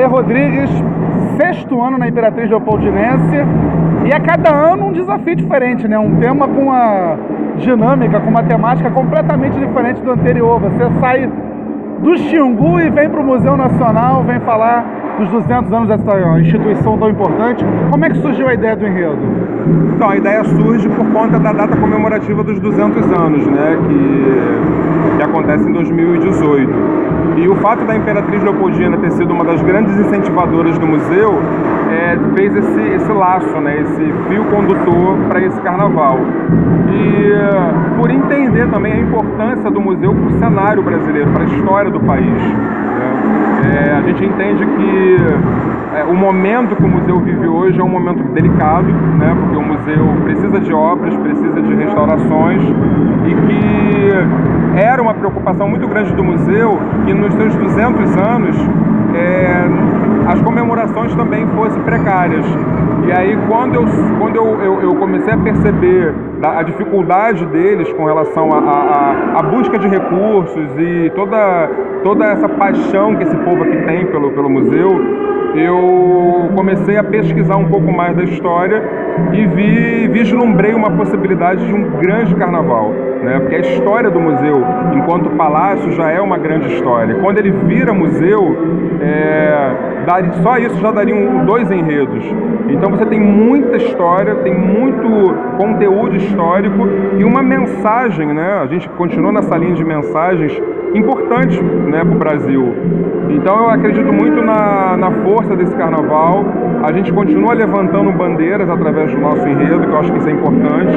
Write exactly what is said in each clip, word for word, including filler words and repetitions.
Caê Rodrigues, sexto ano na Imperatriz Leopoldinense, e a cada ano um desafio diferente, né? Um tema com uma dinâmica, com uma temática completamente diferente do anterior. Você sai do Xingu e vem para o Museu Nacional, vem falar dos duzentos anos dessa instituição tão importante. Como é que surgiu a ideia do enredo? Então, a ideia surge por conta da data comemorativa dos duzentos anos, né, que, que acontece em dois mil e dezoito. E o fato da Imperatriz Leopoldina ter sido uma das grandes incentivadoras do museu é, fez esse, esse laço, né, esse fio condutor para esse carnaval. E por entender também a importância do museu para o cenário brasileiro, para a história do país, né? É, a gente entende que é, o momento que o museu vive hoje é um momento delicado, né? Porque o museu precisa de obras, precisa de restaurações, e que era uma preocupação muito grande do museu que nos seus duzentos anos é, as comemorações também fossem precárias. E aí, quando eu, quando eu, eu, eu comecei a perceber a dificuldade deles com relação à busca de recursos e toda, toda essa paixão que esse povo aqui tem pelo, pelo museu, eu comecei a pesquisar um pouco mais da história e vi, vislumbrei uma possibilidade de um grande carnaval, né? Porque a história do museu, enquanto palácio, já é uma grande história. Quando ele vira museu, é, dar, só isso já daria um, dois enredos. Então você tem muita história, tem muito conteúdo histórico e uma mensagem, né? A gente continua nessa linha de mensagens importantes, né, para o Brasil. Então eu acredito muito na, na força desse carnaval. A gente continua levantando bandeiras através do nosso enredo, que eu acho que isso é importante.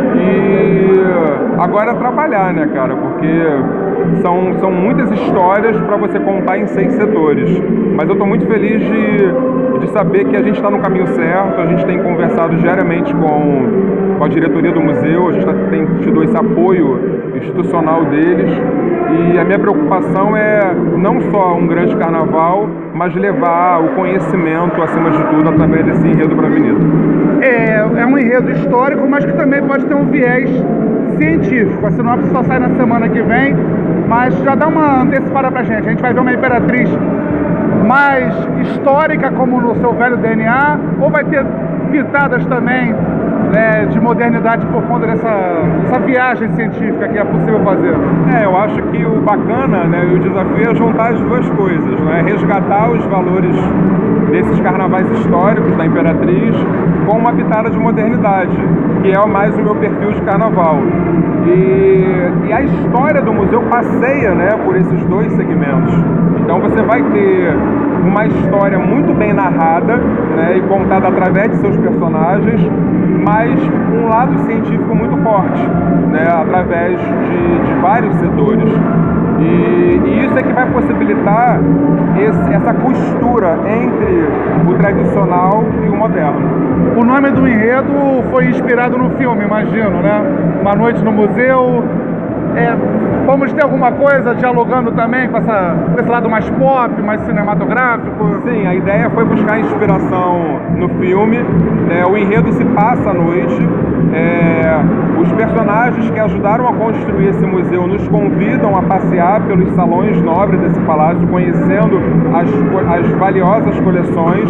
E agora é trabalhar, né, cara? Porque são, são muitas histórias para você contar em seis setores. Mas eu estou muito feliz de, de saber que a gente está no caminho certo. A gente tem conversado diariamente com, com a diretoria do museu, a gente tá, tem tido esse apoio institucional deles. E a minha preocupação é não só um grande carnaval, mas levar o conhecimento, acima de tudo, através desse enredo para a Avenida. É, é um enredo histórico, mas que também pode ter um viés científico. A sinopse só sai na semana que vem, mas já dá uma antecipada pra gente. A gente vai ver uma Imperatriz mais histórica, como no seu velho D N A, ou vai ter pitadas também, né, de modernidade por conta dessa, dessa viagem científica que é possível fazer? É, eu acho que o bacana, né, e o desafio é juntar as duas coisas, né, resgatar os valores desses carnavais históricos da Imperatriz com uma pitada de modernidade, que é mais o meu perfil de carnaval. E, e a história do museu passeia, né, por esses dois segmentos. Então você vai ter uma história muito bem narrada, né, e contada através de seus personagens, mas um lado científico muito forte, né, através de, de vários setores. E, e isso é que vai possibilitar esse, essa costura entre o tradicional e o moderno. O nome do enredo foi inspirado no filme, imagino, né? Uma Noite no Museu. É, vamos ter alguma coisa dialogando também com, essa, com esse lado mais pop, mais cinematográfico? Sim, a ideia foi buscar inspiração no filme. É, o enredo se passa à noite. É, os personagens que ajudaram a construir esse museu nos convidam a passear pelos salões nobres desse palácio, conhecendo as, as valiosas coleções.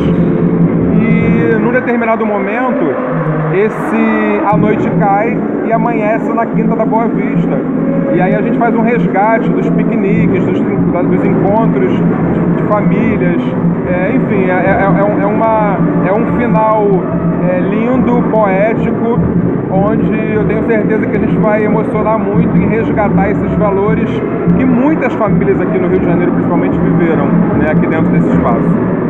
E num determinado momento, esse, a noite cai e amanhece na Quinta da Boa Vista. E aí a gente faz um resgate dos piqueniques, dos, dos encontros de, de famílias. É, enfim, é, é, é, uma, é um final é, lindo, poético, onde eu tenho certeza que a gente vai emocionar muito em resgatar esses valores que muitas famílias aqui no Rio de Janeiro, principalmente, viveram, né, aqui dentro desse espaço.